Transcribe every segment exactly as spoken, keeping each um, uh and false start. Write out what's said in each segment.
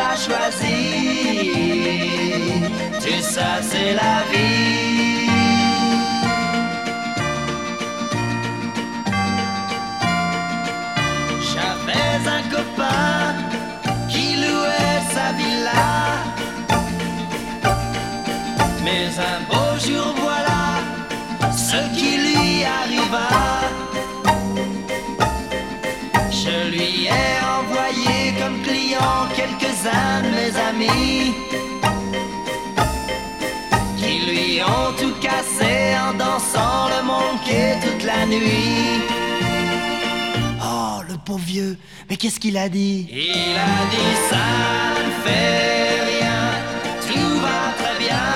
pas choisi. Tout ça c'est la vie. J'avais un copain qui louait sa villa, mais un beau jour voilà ce qui lui arriva. Je lui ai envoyé comme client quelques-uns de mes amis qui lui ont tout cassé en dansant le monkey toute la nuit. Oh, le pauvre vieux, mais qu'est-ce qu'il a dit? Il a dit ça ne fait rien, tout va très bien.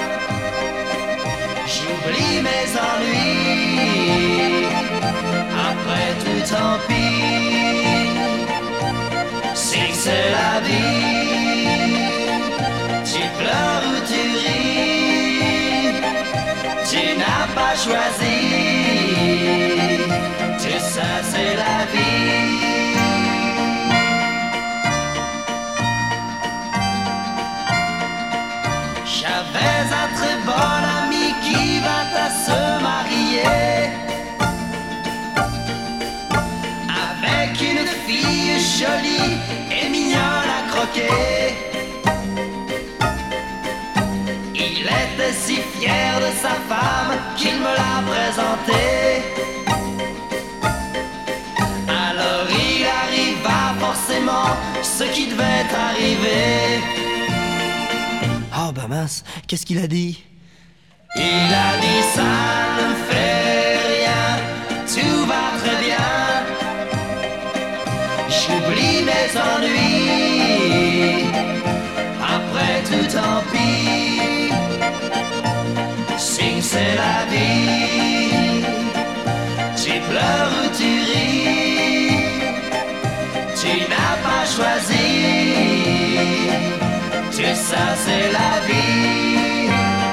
J'oublie mes ennuis, après tout tant pis. Si c'est la vie, tu pleures ou tu ris, tu n'as pas choisi. Tout ça c'est la vie. J'avais un très bon ami qui vint à se marier avec une fille jolie et mignonne à croquer. Il était si fier de sa femme qu'il me l'a présentée. Alors il arriva forcément ce qui devait arriver. Oh bah mince, qu'est-ce qu'il a dit? Il a dit ça ne fait rien, tout va très bien. J'oublie mes ennuis, après tout tant pis. Si c'est la vie, tu pleures ou tu ris, tu n'as pas choisi. Tout ça c'est la vie.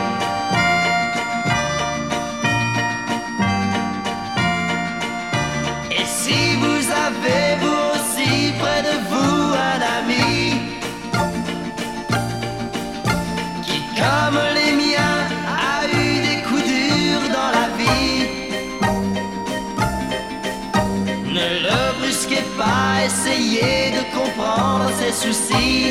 Et si vous avez vous aussi près de vous un ami qui comme les miens a eu des coups durs dans la vie, ne le brusquez pas, essayez de comprendre ses soucis.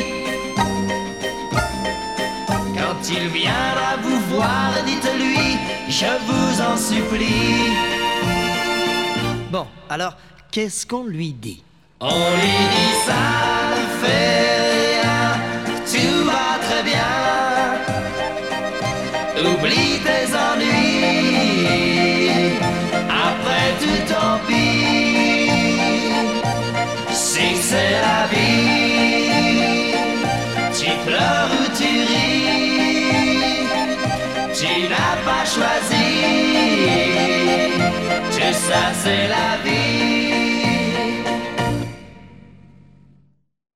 Quand il viendra vous voir, dites-lui, je vous en supplie. Bon, alors, qu'est-ce qu'on lui dit? On lui dit ça ne fait rien, tout va très bien. Oublie tes ennuis, après tout tant pis. Si c'est la vie, tu pleures ou tu ris, tu n'as pas choisi. Tout ça c'est la vie.